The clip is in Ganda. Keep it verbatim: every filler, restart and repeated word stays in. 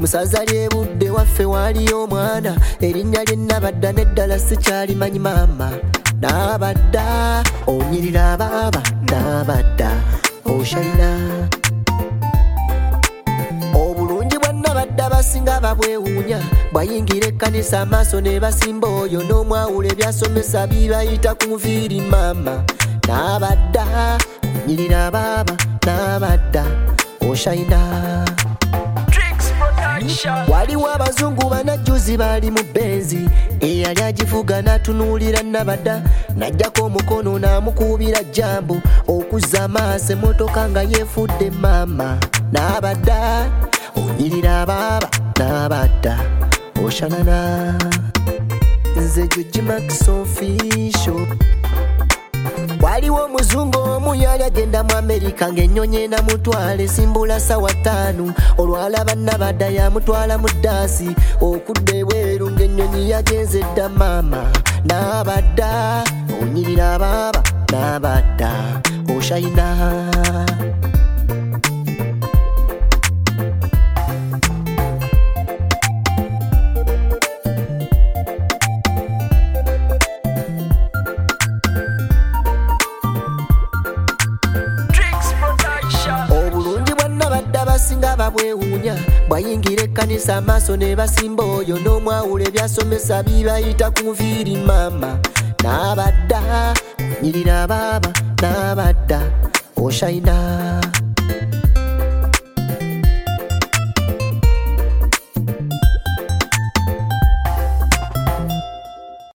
Kusaza lyebudde waffe waliyo omwana erinnya lye Nabadda neddala sikyalimanyi maama. Nabadda onyirira abaaba Nabadda oshayina. Obulungi bwa Nabadda basinga babwewuunya bwayingira ekkanisa amaaso ne basimba oyo n'omwawula ebyasomesa bibayita ku nviiri maama. Nabadda onyirira abaaba Nabadda oshayina. Waliwo abazungu banajjuzi bali mu benzi eyali agivuga n'atunuulira Nabadda n'ajjako omukono n'amukuubira jambu okuzza amaaso emmotoka nga yeefudde maama. Nabadda onyirira abaaba Nabadda oshanana. Nze George Max Official. Waliwo omuzungu omu yali agenda mu Amerika ng'ennyonyi enamutwala esimbula ssawa ttaano olwalaba Nabadda yamutwala mu ddaasi okudda ebweru ng'ennyonyi yagenze dda maama. Nabadda onyirira abaaba Nabadda oshayina. Basinga babwewuunya bwayingira ekkanisa amaaso ne basimba oyo n'omwawula ebyasomesa bibayita ku nviiri maama. Nabadda onyirira abaaba Nabadda oshayina.